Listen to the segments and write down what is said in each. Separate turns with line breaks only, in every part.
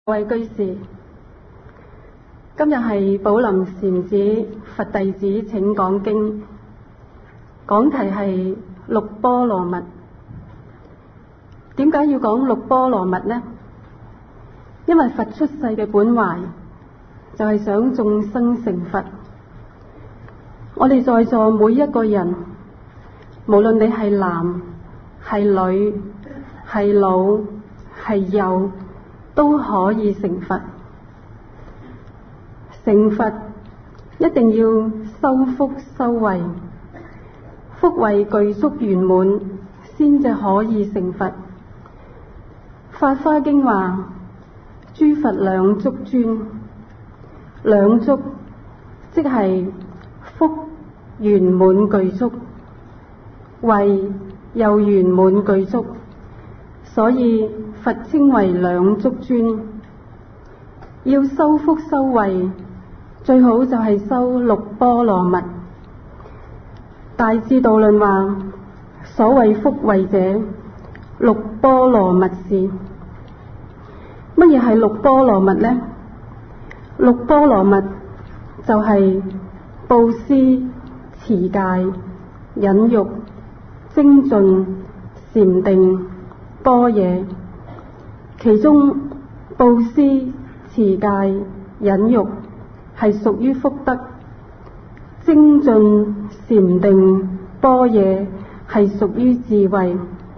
各位居士，今日係寶林禪子佛弟子請講經，講題係六波羅蜜。點解要講六波羅蜜呢？因為佛出世嘅本懷就係想眾生成佛。我哋在座每一個人，無論你係男係女係老係幼，都可以成佛。成佛一定要修福修慧，福慧具足圓滿，先至可以成佛。法華經話：諸佛兩足尊，兩足即係福圓滿具足，慧又圓滿具足，所以佛稱為兩足尊。要修福修慧，最好就係修六波羅蜜。大智度論話：所謂福慧者，六波羅蜜是。乜嘢係六波羅蜜呢？六波羅蜜就係布施、持戒、忍辱、精進、禪定、般若。其中布施、持戒、忍辱係屬於福德，精進、禪定、般若係屬於智慧。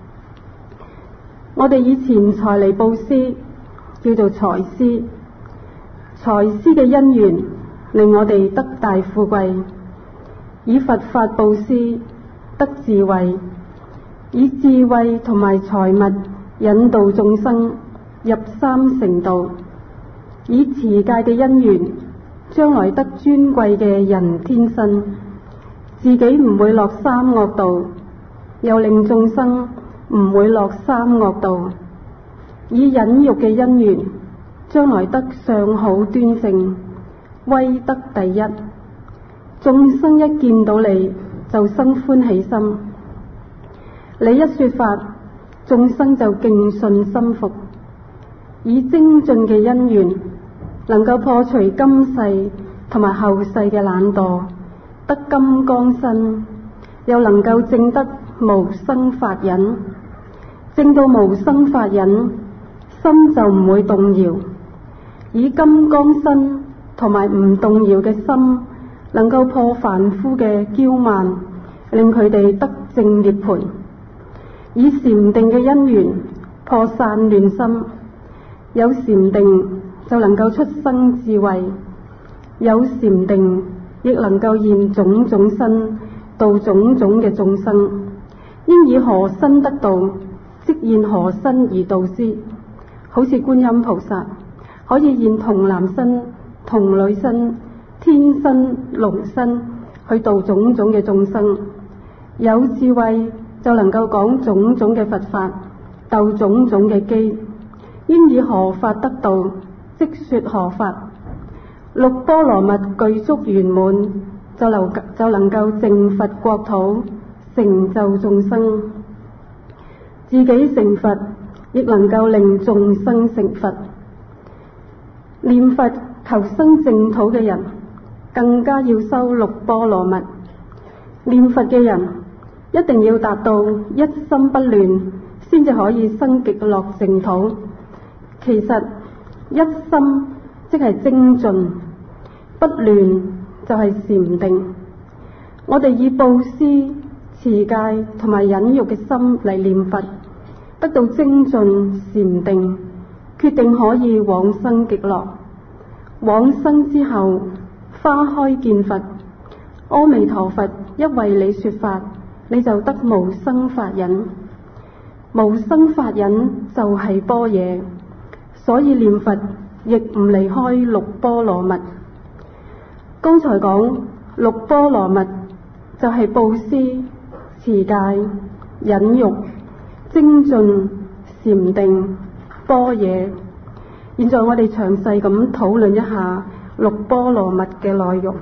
我哋以前財嚟布施叫做財施，財施嘅因緣令我哋得大富貴；以佛法布施得智慧，以智慧同埋財物引導眾生入三乘道；以持戒嘅因緣，將來得尊貴嘅人天身，自己唔會落三惡道，又令眾生唔會落三惡道；以忍辱嘅因緣，將來得相好端正，威德第一，眾生一見到你就生歡喜心，你一說法，眾生就敬信心服。以精進嘅因緣，能夠破除今世同埋後世嘅懶惰，得金剛身，又能夠證得無生法忍。證到無生法忍，心就唔會動搖。以金剛身同埋唔動搖嘅心，能夠破凡夫嘅驕慢，令佢哋得正涅槃。以禪定嘅因緣，破散亂心。有禪定就能夠出生智慧，有禪定亦能夠現種種身，度種種嘅眾生。應以何身得道，即現何身而度之。好似觀音菩薩可以現童男身、童女身、天身、龍身去度種種嘅眾生。有智慧就能夠講種種嘅佛法，鬥種種嘅機。應以何法得道，即說何法。六波羅蜜具足圓滿，就能夠淨佛國土，成就眾生。自己成佛，亦能夠令眾生成佛。念佛求生淨土嘅人，更加要修六波羅蜜。念佛嘅人一定要達到一心不亂，先至可以生極樂淨土。其實一心即係精進，不亂就係禪定。我哋以布施、持戒同埋忍辱嘅心嚟念佛，得到精進禪定，決定可以往生極樂。往生之後，花開見佛，阿彌陀佛一為你說法，你就得無生法忍。無生法忍就係般若。所以念佛亦唔離開六波羅蜜。剛才講六波羅蜜就係布施、持戒、忍辱、精進、禪定、般若。現在我哋詳細咁討論一下六波羅蜜嘅內容。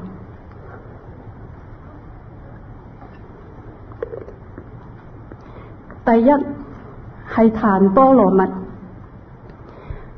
第一係檀波羅蜜。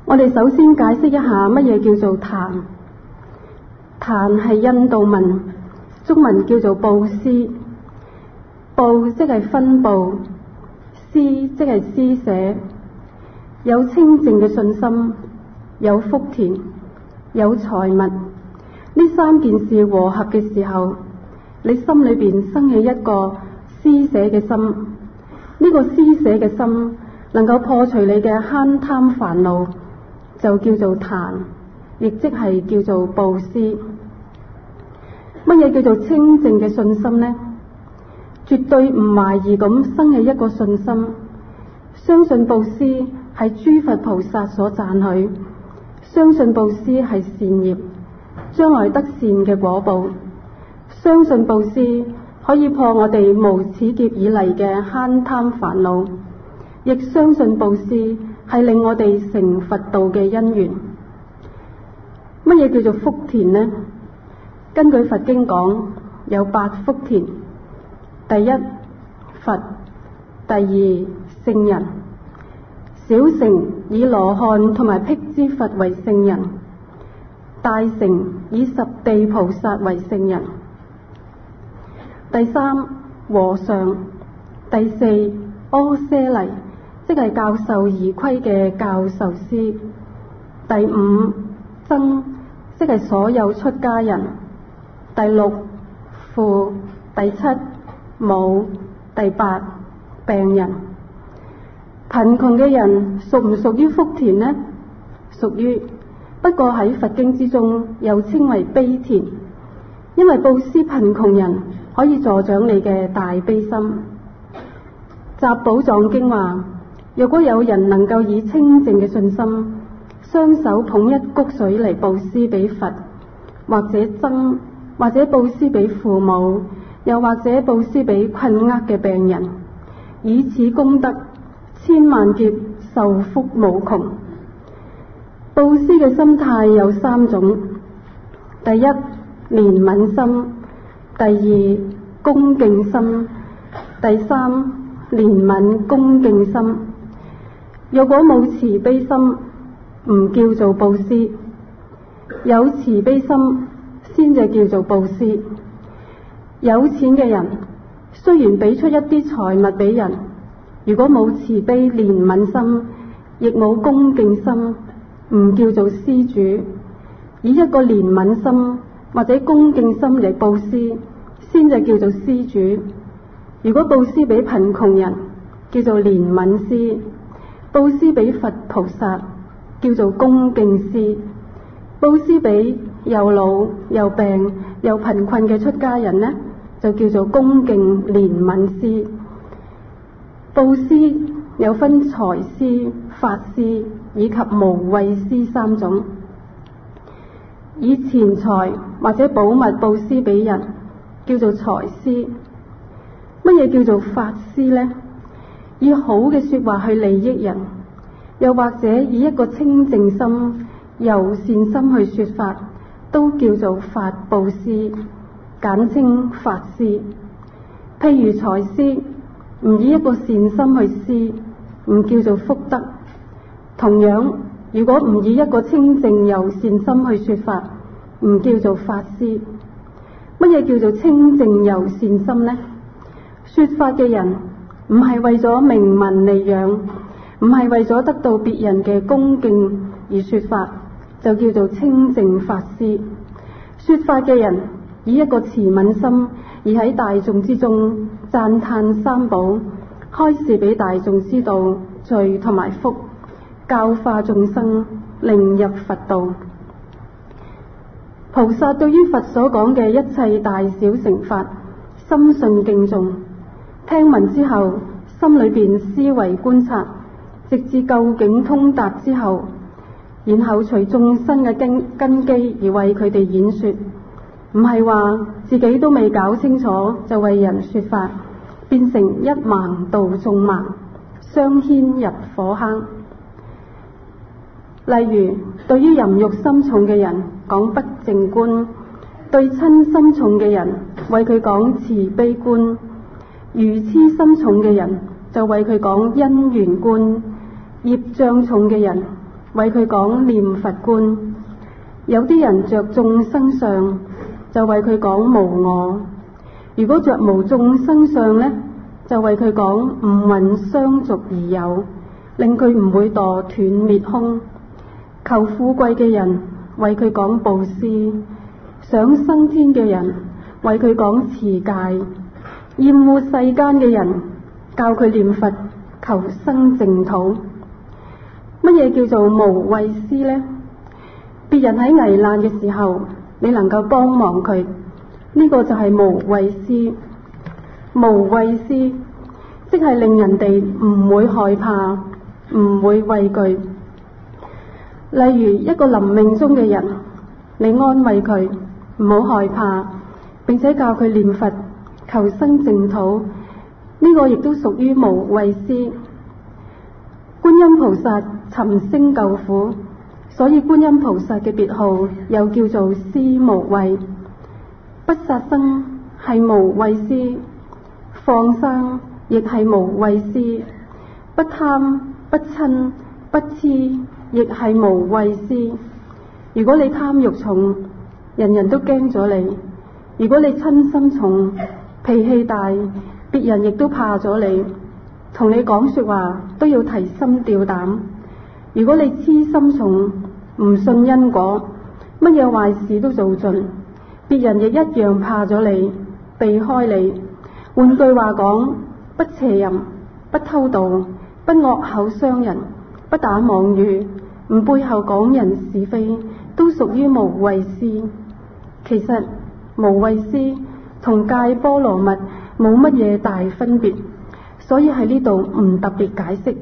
我哋首先解釋一下乜嘢叫做檀。檀係印度文，中文叫做布施。布即係分布，施即係施捨。有清淨嘅信心，有福田，有財物，呢三件事和合嘅時候，你心裏邊生起一個施捨嘅心。呢個施捨嘅心能夠破除你嘅慳貪煩惱，就叫做檀，亦即係叫做布施。乜嘢叫做清淨嘅信心呢？絕對唔懷疑咁生起一個信心，相信布施係諸佛菩薩所讚許，相信布施係善業，將來得善嘅果報，相信布施可以破我哋無始劫以嚟嘅慳貪煩惱，亦相信布施係令我哋成佛道嘅因緣。乜嘢叫做福田呢？根據佛經講，有8福田。第一，佛；第二，聖人。小乘以羅漢同埋辟支佛為聖人，大乘以十地菩薩為聖人。第三，和尚。第四，阿闍黎，即係教授儀規嘅教授師。第五，僧，即係所有出家人。第六，父。第七，母。第八，病人。貧窮嘅人屬唔屬於福田呢？屬於，不過喺佛經之中又稱為悲田，因為布施貧窮人可以助長你嘅大悲心。集寶藏經話，若果有人能夠以清淨嘅信心，雙手捧一谷水嚟布施俾佛，或者僧，或者布施俾父母，又或者布施俾困厄嘅病人，以此功德，千萬劫受福無窮。布施嘅心態有3種：第一，憐憫心；第二，恭敬心；第三，憐憫恭敬心。若果冇慈悲心，唔叫做布施；有慈悲心先至叫做布施。有錢嘅人雖然俾出一啲財物俾人，如果冇慈悲憐憫心，亦冇恭敬心，唔叫做施主。以一個憐憫心或者恭敬心嚟布施，先至叫做施主。如果布施俾貧窮人，叫做憐憫施；布施俾佛菩薩，叫做恭敬施；布施俾又老又病又貧困嘅出家人呢，就叫做恭敬憐憫施。布施有分財施、法施以及無畏施3種。以錢財或者寶物布施俾人，叫做財施。乜嘢叫做法施呢？以好嘅說話去利益人，又或者以一個清淨心、柔善心去說法，都叫做法布施，簡稱法施。譬如財施，唔以一個善心去施，唔叫做福德。同樣，如果唔以一個清淨柔善心去說法，唔叫做法施。乜嘢叫做清淨柔善心呢？說法嘅人唔係為咗名聞利養，唔係為咗得到別人嘅恭敬而說法，就叫做清淨法施。說法嘅人以一個慈憫心，而喺大眾之中讚歎三寶，開示俾大眾知道罪同埋福，教化眾生，令入佛道。菩薩對於佛所講嘅一切大小乘法，深信敬重，聽聞之後，心裏邊思維觀察，直至究竟通達之後，然後隨眾生嘅根基而為佢哋演說，唔係話自己都未搞清楚就為人說法，變成一盲導眾盲，相牽入火坑。例如，對於淫欲心重嘅人講不淨觀，對瞋心重嘅人為佢講慈悲觀，愚痴心重嘅人就為佢講因緣觀，業障重嘅人為佢講念佛觀；有啲人着眾生相，就為佢講無我；如果着無眾生相呢，就為佢講五蘊相續而有，令佢唔會墮斷滅空。求富貴嘅人為佢講布施，想生天嘅人為佢講持戒，厭惡世間嘅人教佢念佛求生淨土。乜嘢叫做無畏施呢？別人喺危難嘅時候，你能夠幫忙佢，呢個就係無畏施。無畏施即係令人哋唔會害怕，唔會畏懼。例如一個臨命終嘅人，你安慰佢唔好害怕，並且教佢念佛求生淨土，呢個亦都屬於無畏施。觀音菩薩尋聲救苦，所以觀音菩薩嘅別號又叫做施無畏。不殺生係無畏施，放生亦係無畏施，不貪不嗔不痴亦係無畏施。如果你貪欲重，人人都驚咗你；如果你嗔心重，脾氣大，別人亦都怕咗你，同你講說話都要提心吊膽。如果你痴心重，唔信因果，乜嘢壞事都做盡，別人亦一樣怕咗你，避開你。換句話講，不邪淫，不偷盜，不惡口傷人，不打妄語，唔背後講人是非，都屬於無畏施。其實無畏施同戒波羅蜜冇乜嘢大分別，所以喺呢度唔特別解釋。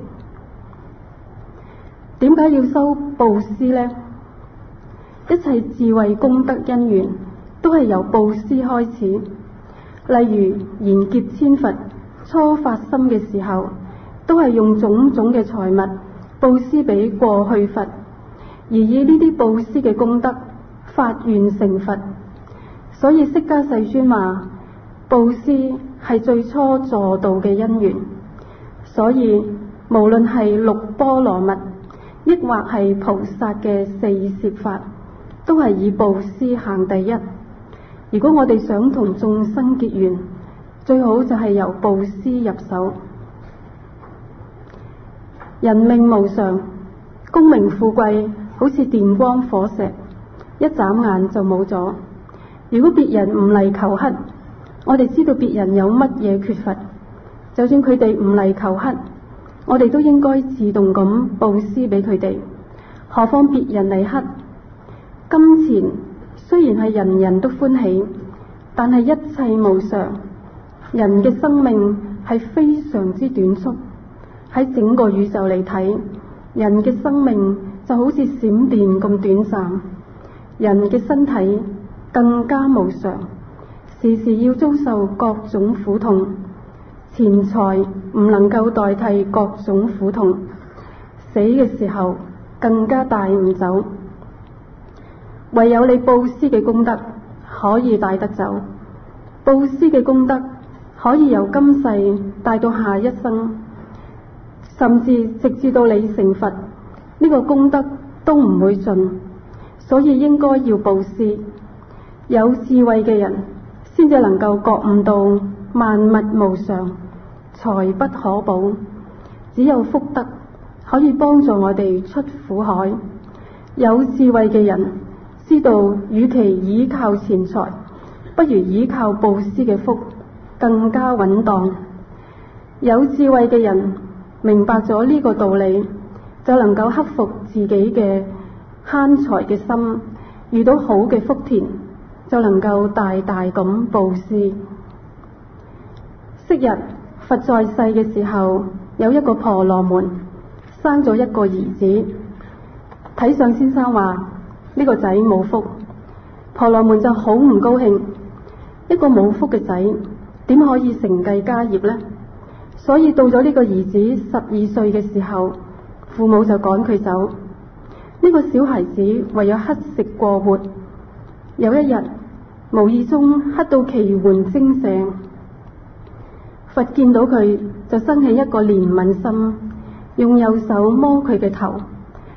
點解要修布施呢？一切智慧功德因緣都係由布施開始。例如賢劫千佛初發心嘅時候，都係用種種嘅財物布施俾過去佛，而以呢啲布施嘅功德發願成佛。所以釋迦世尊話，布施係最初助道嘅因緣。所以無論係六波羅蜜，抑或係菩薩嘅四攝法，都係以布施行第一。如果我哋想同眾生結緣，最好就係由布施入手。人命無常，功名富貴好似電光火石，一眨眼就冇咗。如果別人唔嚟求乞，我哋知道別人有乜嘢缺乏，就算佢哋唔嚟求乞，我哋都應該自動咁布施俾佢哋。何況別人嚟乞，金錢雖然係人人都歡喜，但係一切無常。人嘅生命係非常之短促，喺整個宇宙嚟睇，人嘅生命就好似閃電咁短暫。人嘅身體更加無常，時時要遭受各種苦痛。錢財唔能夠代替各種苦痛，死嘅時候更加帶唔走。唯有你布施嘅功德可以帶得走，布施嘅功德可以由今世帶到下一生，甚至直至到你成佛，呢個功德都唔會盡。所以應該要布施。有智慧嘅人先至能夠覺悟到萬物無常，財不可寶。只有福德可以幫助我哋出苦海。有智慧嘅人知道，與其倚靠錢財，不如倚靠布施嘅福更加穩當。有智慧嘅人明白咗呢個道理，就能夠克服自己嘅慳財嘅心，遇到好嘅福田，就能夠大大咁布施。昔日佛在世嘅時候，有一個婆羅門生咗一個兒子。睇相先生話呢個仔冇福，婆羅門就好唔高興。一個冇福嘅仔點可以承繼家業呢？所以到咗呢個兒子12歲嘅時候，父母就趕佢走。呢個小孩子唯有乞食過活。有一日無意中乞到奇門精舍，佛見到佢就生起一個憐憫心，用右手摸佢嘅頭，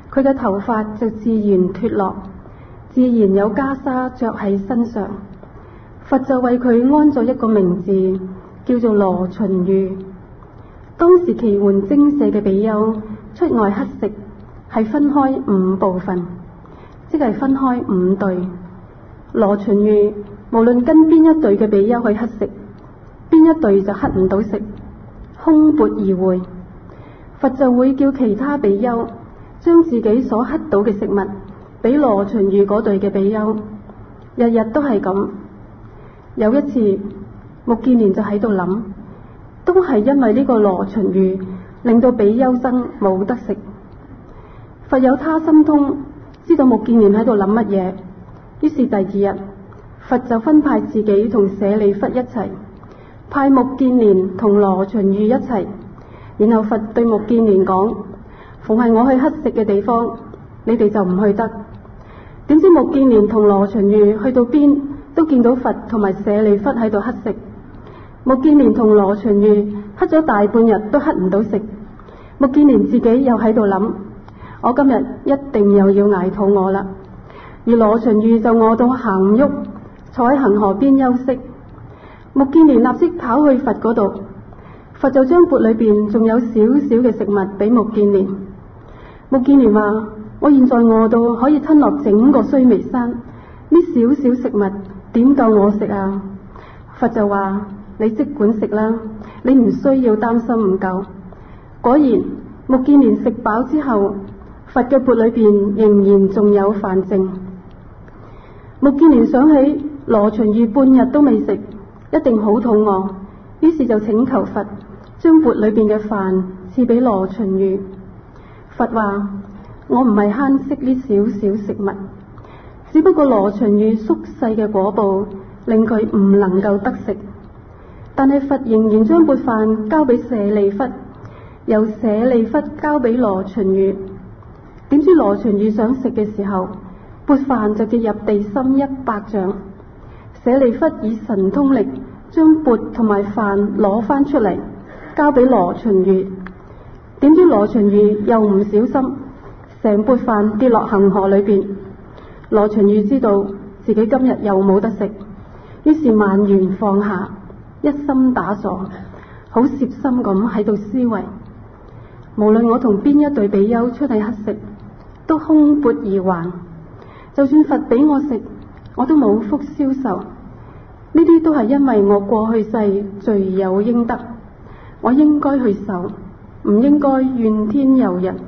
佢嘅頭髮就自然脫落，自然有袈裟着喺身上。佛就為佢安咗一個名字，叫做羅旬裕。當時奇援精舍嘅比丘出外乞食，係分開5部分，即係分開5隊。羅旬裕無論跟邊一隊嘅比丘去乞食，邊一隊就乞唔到食，空缽而回。佛就會叫其他比丘將自己所乞到嘅食物俾羅旬裕嗰隊嘅比丘，日日都係咁。有一次，目犍連就喺度諗，都係因為呢個羅旬裕令到比丘僧冇得食。佛有他心通，知道目犍連喺度諗乜嘢，於是第2日，佛就分派自己同舍利弗一齊，派目犍連同羅旬裕一齊。然後佛對目犍連講：逢係我去乞食嘅地方，你哋就唔去得。點知目犍連同羅旬裕去到邊都見到佛同埋舍利弗喺度乞食。目犍連同羅旬裕乞咗大半日都乞唔到食。目犍連自己又喺度諗：我今日一定又要捱肚餓啦。而羅旬裕就餓到行唔喐，坐喺恒河邊休息。目犍連立即跑去佛嗰度，佛就將缽裏邊仲有少少嘅食物俾目犍連。目犍連話：我現在餓到可以吞落整個須彌山，呢少少食物點夠我食啊？佛就話：你即管食啦，你唔需要擔心唔夠。果然，目犍連食飽之後，佛嘅缽裏邊仍然仲有飯剩。目犍連想起羅旬裕半日都未食，一定好肚餓，於是就請求佛將缽裏邊嘅飯賜俾羅旬裕。佛話：我唔係慳惜呢少少食物，只不過羅旬裕縮細嘅果報令佢唔能夠得食。但係佛仍然將缽飯交俾舍利弗，由舍利弗交俾羅旬裕。點知羅旬裕想食嘅時候，缽飯就跌入地心100丈。舍利弗以神通力將缽同埋飯攞翻出嚟，交俾羅旬裕。點知羅旬裕又唔小心，成缽飯跌落恒河裏邊。羅旬裕知道自己今日又冇得食，於是萬緣放下，一心打坐，好攝心咁喺度思維：無論我同邊一隊比丘出去乞食，都空缽而還。就算佛俾我食，我都冇福消受。呢啲都係因為我過去世罪有應得，我應該去受，唔應該怨天尤人。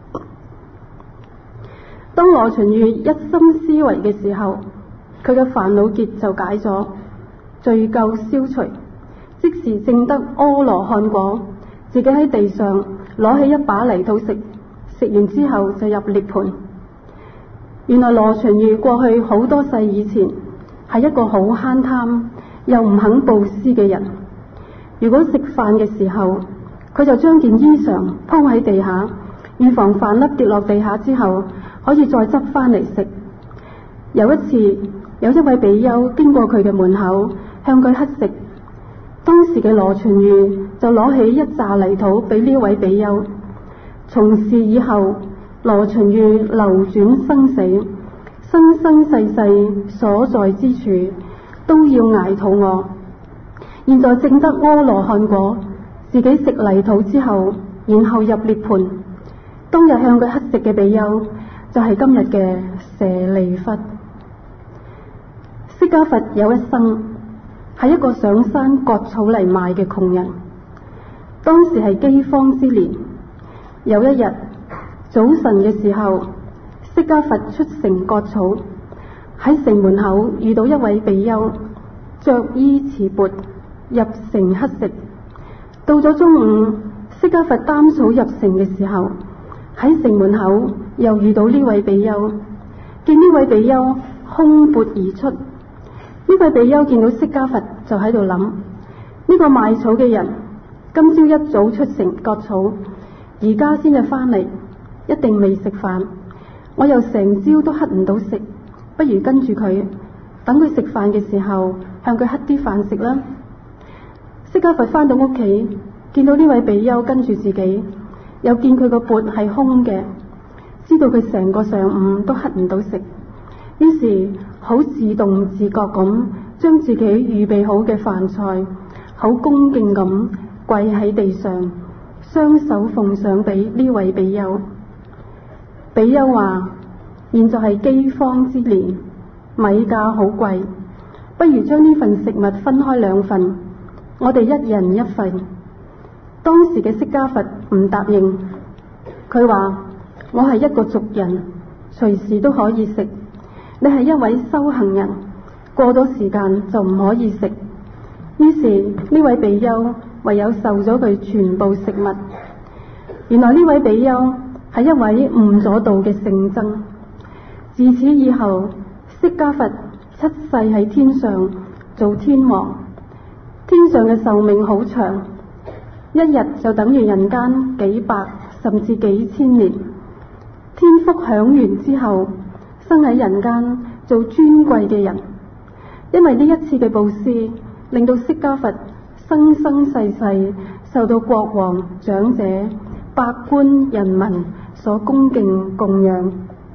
當羅旬裕一心思維嘅時候，佢嘅煩惱結就解咗，罪咎消除，即時證得阿羅漢果。自己喺地上攞起一把泥土食，食完之後就入涅槃。原來羅旬裕過去好多世以前係一個好慳貪又唔肯布施嘅人。如果食飯嘅時候，佢就將件衣裳鋪喺地下，預防飯粒跌落地下之後可以再執翻嚟食。有一次，有一位比丘經過佢嘅門口，向佢乞食。當時嘅羅旬裕就攞起一紮泥土俾呢位比丘。從此以後，羅旬裕流轉生死，生生世世所在之處都要捱肚餓。現在證得阿羅漢果，自己食泥土之後，然後入涅槃。當日向佢乞食嘅比丘就係今日嘅舍利弗。釋迦佛有一生係一個上山割草嚟賣嘅窮人。當時係饑荒之年，有一日早晨嘅時候，釋迦佛出城割草，喺城門口遇到一位比丘，着衣持缽入城乞食。到咗中午，釋迦佛擔草入城嘅時候，喺城門口又遇到呢位比丘，見呢位比丘空缽而出。呢位比丘見到釋迦佛就喺度諗：呢個賣草嘅人今朝一早出城割草，而家先至翻嚟，一定未食飯。我又成朝都乞唔到食，不如跟住佢，等佢食飯嘅時候向佢乞啲飯食啦。釋迦佛翻到屋企，見到呢位比丘跟住自己，又見佢個缽係空嘅， 知道佢成個上午都乞唔到食，於是好自動自覺咁將自己預備好嘅飯菜好恭敬咁跪喺地上，雙手奉上俾呢位比丘。比丘話：現在係饑荒之年，米價好貴，不如將呢份食物分開2份，我哋一人1份。當時嘅釋迦佛唔答應，佢話：我係一個俗人，隨時都可以食，你係一位修行人，過咗時間就唔可以食。於是呢位比丘唯有受咗佢全部食物。原來呢位比丘係一位悟咗道嘅聖僧。自此以後，釋迦佛出世喺天上做天王。天上嘅壽命好長，一日就等於人間幾百甚至幾千年。天福享完之後，生喺人間做尊貴嘅人。因為呢一次嘅布施，令到釋迦佛生生世世受到國王、長者、百官、人民所恭敬供養。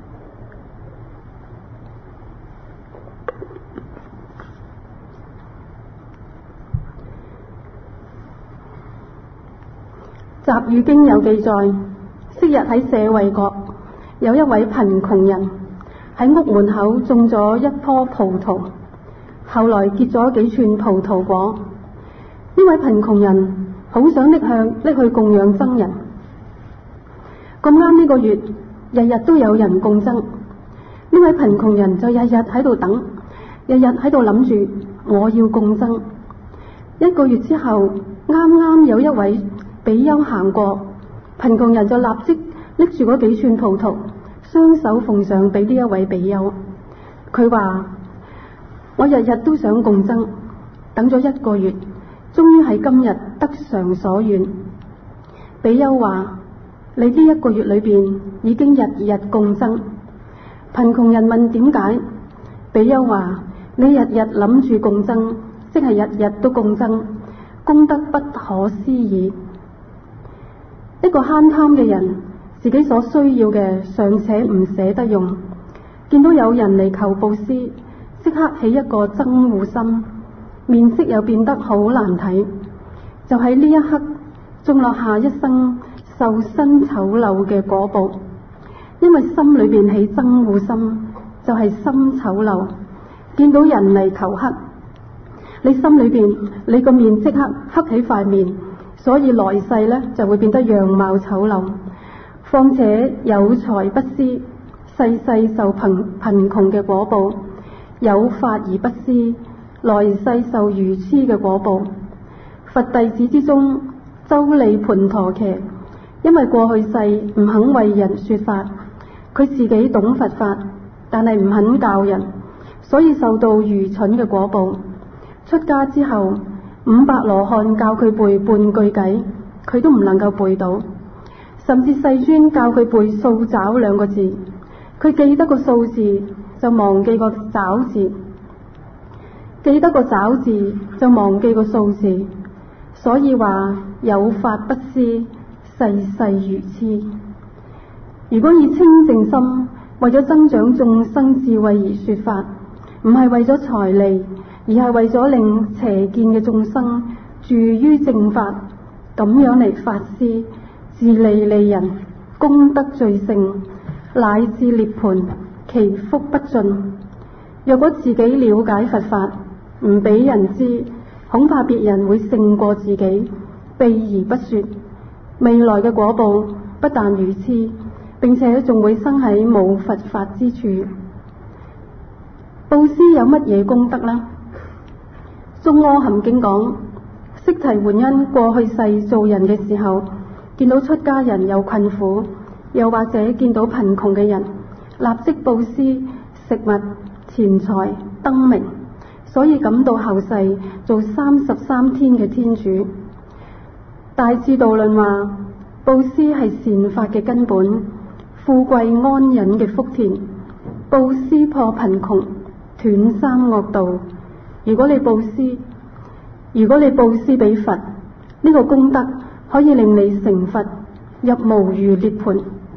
集語經有記載，昔日喺舍衛國有一位貧窮人喺屋門口種咗一棵葡萄，後來結咗幾串葡萄果。呢位貧窮人好想拎去供養僧人。咁啱呢個月日日都有人供僧，呢位貧窮人就日日喺度等，日日喺度諗住我要供僧。1個月之後，啱啱有一位比丘行過，貧窮人就立即拎住嗰幾串葡萄，雙手奉上俾呢一位比丘。佢話：我日日都想供僧，等咗1個月，終於喺今日得償所願。比丘話：你呢1個月裏邊已經日日供僧。貧窮人問點解？比丘話：你日日諗住供僧，即係日日都供僧，功德不可思議。一個慳貪嘅人，自己所需要嘅尚且唔捨得用，見到有人嚟求布施，即刻起一個憎惡心，面色又變得好難睇。就喺呢一刻，種落下一生受身醜陋嘅果報。因為心裏邊起憎惡心，就係心醜陋。見到人嚟求乞，你心裏邊你個面即刻黑起塊面，所以來世呢就會變得樣貌醜陋。況且有財不施，世世受貧窮嘅果報；有法而不施，來世受愚痴嘅果報。佛弟子之中，周利盤陀騎，因為過去世唔肯為人說法，佢自己懂佛法，但係唔肯教人，所以受到愚蠢嘅果報。出家之後，500羅漢教佢背半句偈，佢都唔能夠背到。甚至世尊教佢背數爪2個字，佢記得個數字就忘記個爪字，記得個爪字就忘記個數字。所以話有法不施，世世愚痴。如果以清淨心為咗增長眾生智慧而說法，唔係為咗財利，而係為咗令邪見嘅眾生住於正法，咁樣嚟發施，自利利人，功德最盛，乃至涅槃，其福不盡。若果自己了解佛法，唔俾人知，恐怕別人會勝過自己，避而不說。未來嘅果報不但愚痴，並且仲會生喺冇佛法之處。布施有乜嘢功德呢？中阿含經講，釋提桓因過去世做人嘅時候，見到出家人有困苦，又或者見到貧窮嘅人，立即布施食物、錢財、燈明，所以感到後世做33天嘅天主。大智度論話，布施係善法嘅根本，富貴安忍嘅福田。布施破貧窮，斷三惡道。如果你布施俾佛，呢個功德可以令你成佛，入無餘涅槃。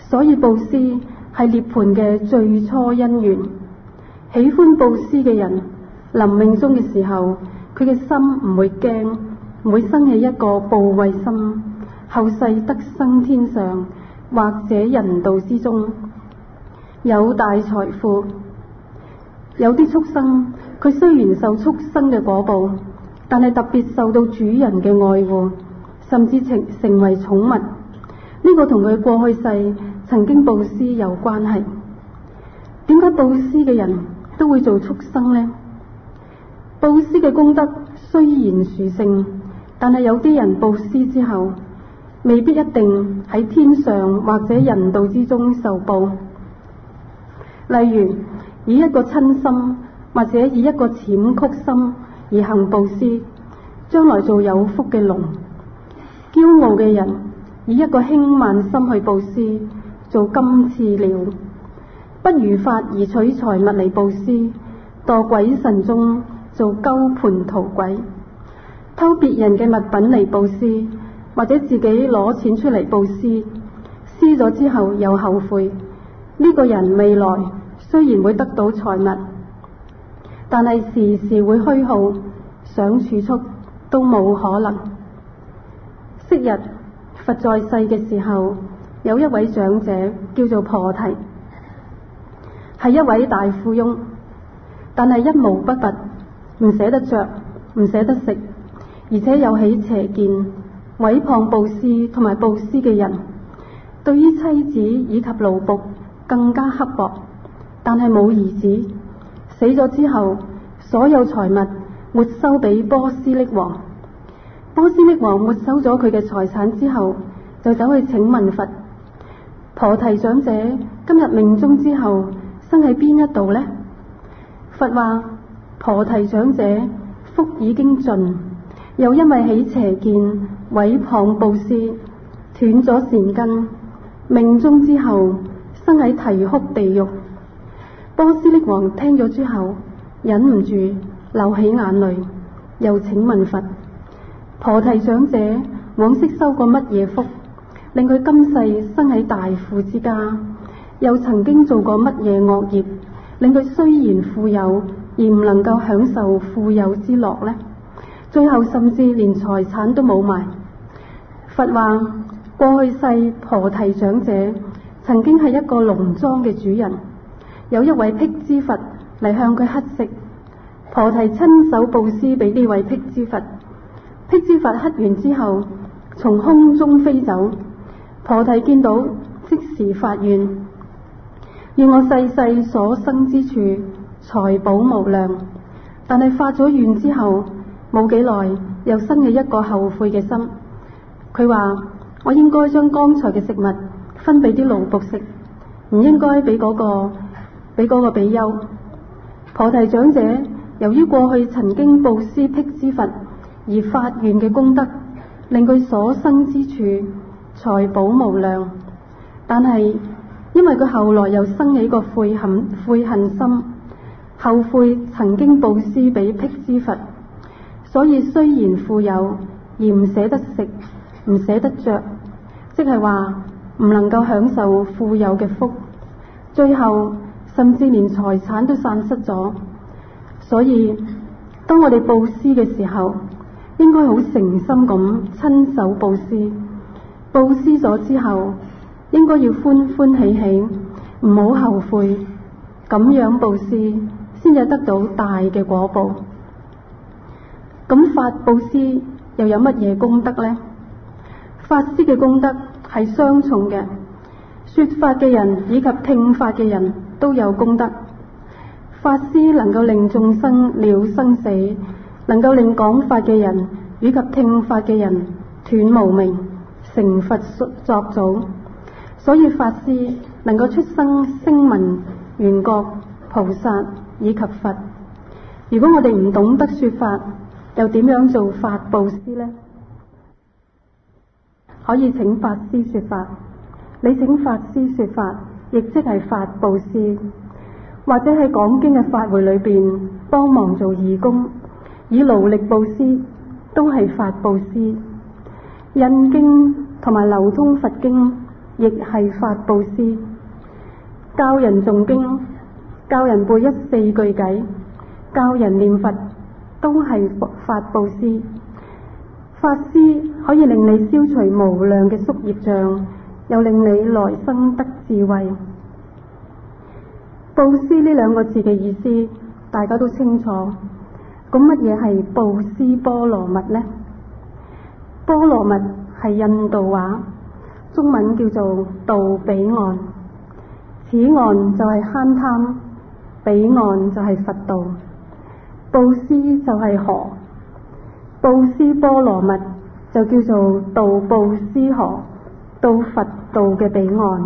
所以布施係涅槃嘅最初因緣。喜歡布施嘅人，臨命終嘅時候，佢嘅心唔會驚，唔會生起一個怖畏心，後世得生天上或者人道之中，有大財富。有啲畜生，佢雖然受畜生嘅果報，但係特別受到主人嘅愛護，甚至成為寵物。呢個同佢過去世曾經布施有關係。點解布施嘅人都會做畜生呢？布施嘅功德雖然殊勝，但係有啲人布施之後，未必一定喺天上或者人道之中受報。例如以一個親心或者以一個諂曲心而行布施，將來做有福嘅龍。驕傲嘅人以一個輕慢心去布施，做金翅鳥。不如法而取財物嚟布施，墮鬼神中做鳩槃荼鬼。偷別人嘅物品嚟布施，或者自己攞錢出嚟布施，施咗之後又後悔，呢個人未來雖然會得到財物，但係時時會虛耗，想儲蓄都冇可能。昔日佛在世嘅時候，有一位長者叫做婆提，係一位大富翁，但係一毛不拔，唔捨得着，唔捨得食，而且有起邪見，毀謗布施同埋布施嘅人，對於妻子以及奴僕更加刻薄。但係冇兒子，死咗之後，所有財物沒收俾波斯匿王。波斯匿王沒收咗佢嘅財產之後，就走去請問佛：婆提長者今日命終之後生喺邊一度呢？佛話：婆提長者福已經盡，又因為起邪見毀謗布施，斷咗善根，命終之後生喺啼哭地獄。波斯匿王聽咗之後，忍唔住流起眼淚，又請問佛：婆提長者往昔修過乜嘢福，令佢今世生喺大富之家？又曾經做過乜嘢惡業，令佢雖然富有而唔能夠享受富有之樂呢？最後甚至連財產都冇埋。佛話：過去世婆提長者曾經係一個農莊嘅主人，有一位辟支佛嚟向佢乞食，婆提親手布施俾呢位辟支佛。辟支佛乞完之後，從空中飛走。婆提見到，即時發願：願我世世所生之處財寶無量。但係發咗願之後，冇幾耐又生起一個後悔嘅心。佢話：我應該將剛才嘅食物分俾啲奴僕食，唔應該俾嗰個比丘。婆提長者由於過去曾經布施辟支佛而發願嘅功德，令佢所生之處財寶無量。但係因為佢後來又生起個悔恨心，後悔曾經布施俾辟支佛，所以雖然富有而唔捨得食，唔捨得着，即係話唔能夠享受富有嘅福，最後甚至連財產都散失咗。所以當我哋布施嘅時候，應該好誠心咁親手布施。布施咗之後，應該要歡歡喜喜，唔好後悔。咁樣布施先至得到大嘅果報。咁法布施又有乜嘢功德呢？法施嘅功德係雙重嘅，說法嘅人以及聽法嘅人都有功德。法施能夠令眾生了生死，能夠令講法嘅人以及聽法嘅人斷無明，成佛作祖。所以法施能夠出生聲聞、緣覺、菩薩以及佛。如果我哋唔懂得說法，又點樣做法布施呢？可以請法師說法，你請法師說法，亦即係法布施。或者喺講經嘅法會裏邊幫忙做義工，以勞力布施，都係法布施。印經同埋流通佛經，而亦係法布施。教人誦經，教人背14句偈，教人念佛，都係法布施。法施可以令你消除無量嘅宿業障，又令你來生得智慧。布施呢兩個字嘅意思大家都清楚。咁乜嘢係布施波羅蜜呢？波羅蜜係印度話，中文叫做渡彼岸。此岸就係慳貪，彼岸就係佛道。布施就係河，布施波羅蜜就叫做渡布施河，到佛道嘅彼岸。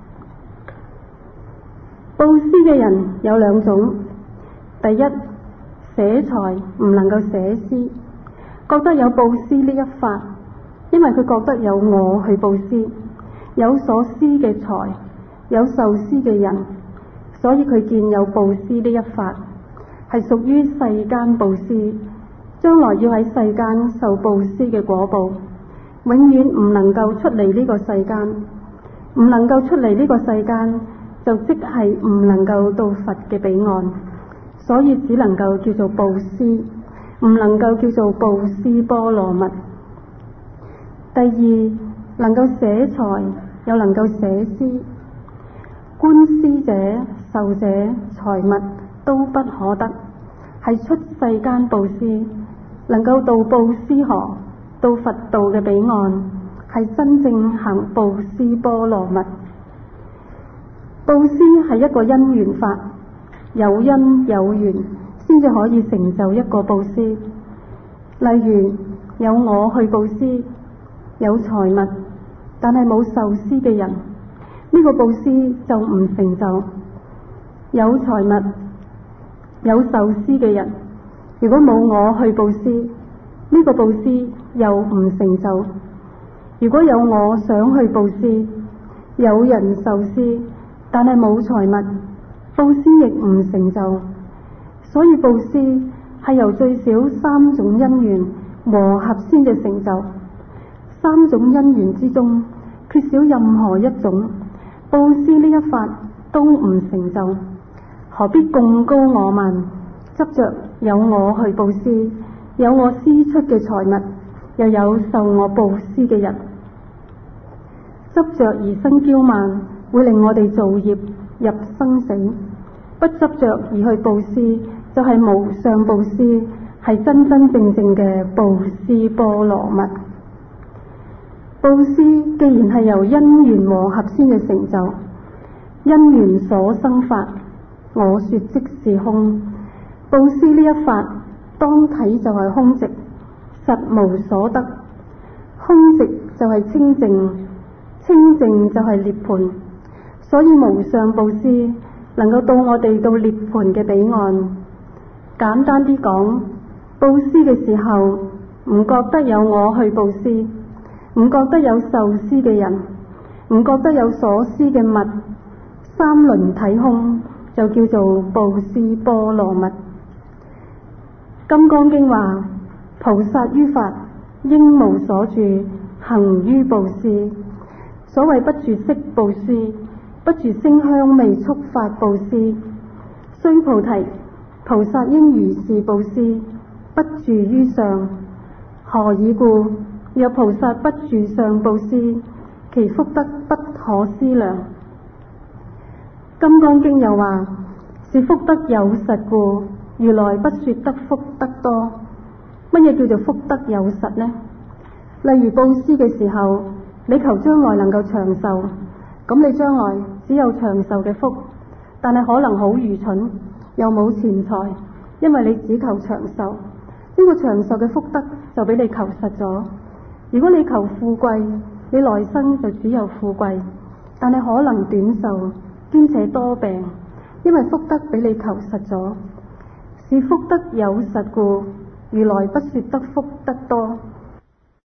布施嘅人有兩種，第一，捨財唔能夠捨施，覺得有布施呢一法，因為佢覺得有我去布施，有所施嘅財，有受施嘅人，所以佢見有布施呢一法，係屬於世間布施，將來要喺世間受布施嘅果報，永遠唔能夠出嚟呢個世間，唔能夠出嚟呢個世間，就即係唔能夠到佛嘅彼岸，所以只能夠叫做布施，唔能夠叫做布施波羅蜜。第二，能夠捨財又能夠捨施，觀施者、受者財物都不可得，係出世間布施，能夠渡布施河到佛道嘅彼岸，係真正行布施波羅蜜。布施係一個因緣法，有因有緣先至可以成就一個布施。例如有我去布施，有財物但係冇受施嘅人，呢個布施就唔成就。有財物有受施嘅人，如果冇我去布施，呢個布施又唔成就。如果有我想去布施，有人受施但係冇財物，布施亦唔成就。所以布施係由最少3種因緣和合先至成就。3種因緣之中缺少任何一種，布施呢一法都唔成就。何必貢高我慢，執着有我去布施，有我施出嘅財物，又有受我布施嘅人，執着而生驕慢，會令我哋造業入生死。不執着而去布施，就係無上布施，係真真正正嘅布施波羅蜜。布施既然係由因緣和合先至成就，因緣所生法，我說即是空。布施呢一法，當體就係空寂，實無所得。空寂就係清淨，清淨就係涅槃。所以無上布施能夠到我哋到涅槃嘅彼岸。簡單啲講，布施嘅時候唔覺得有我去布施，唔覺得有受施嘅人，唔覺得有所施嘅物，三輪體空，就叫做布施波羅蜜。金剛經話：菩薩於法應無所住，行於布施。所謂不住色布施，不住聲香味觸法布施。須菩提，菩薩應如是布施，不住於相。何以故？若菩薩不住相布施，其福德不可思量。金剛經又話：是福德有實故，如來不說得福德多。乜嘢叫做福德有實呢？例如布施嘅時候，你求將來能夠長壽，咁你將來只有長壽嘅福，但係可能好愚蠢，又冇錢財，因為你只求長壽，呢個長壽嘅福德就俾你求實咗。如果你求富貴，你來生就只有富貴，但係可能短壽，兼且多病，因為福德俾你求實咗。是福德有實故，如來不說得福德多。